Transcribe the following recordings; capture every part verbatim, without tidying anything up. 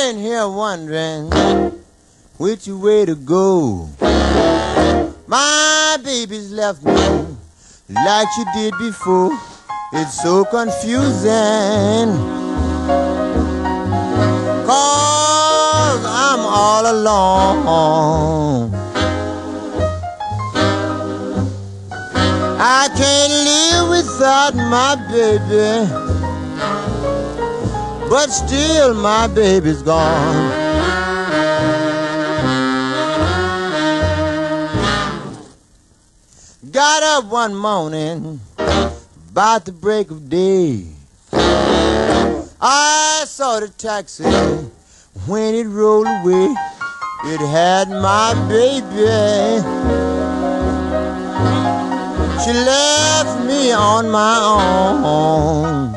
laying here wondering which way to go. My baby's left me like she did before. It's so confusing, 'cause I'm all alone. I can't live without my baby, but still my baby's gone. Got up one morning about the break of day. I saw the taxi when it rolled away. It had my baby. She left me on my own.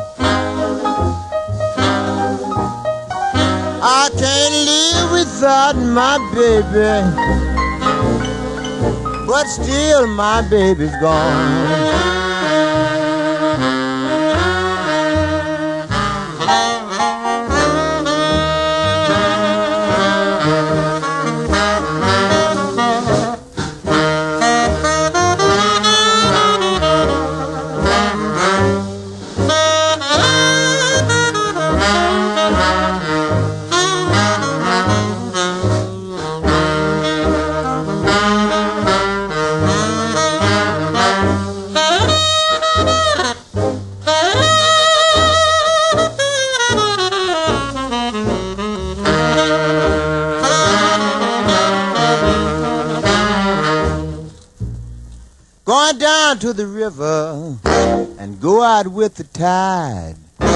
I can't live without my baby, but still my baby's gone. Going down to the river and go out with the tide.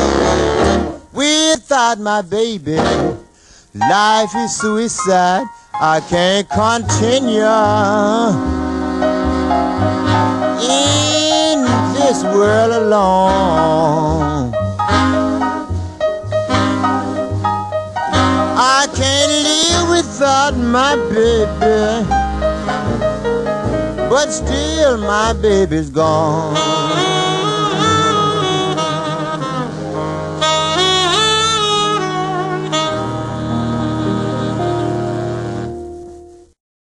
Without my baby, life is suicide. I can't continue in this world alone. I can't live without my baby, but still my baby's gone.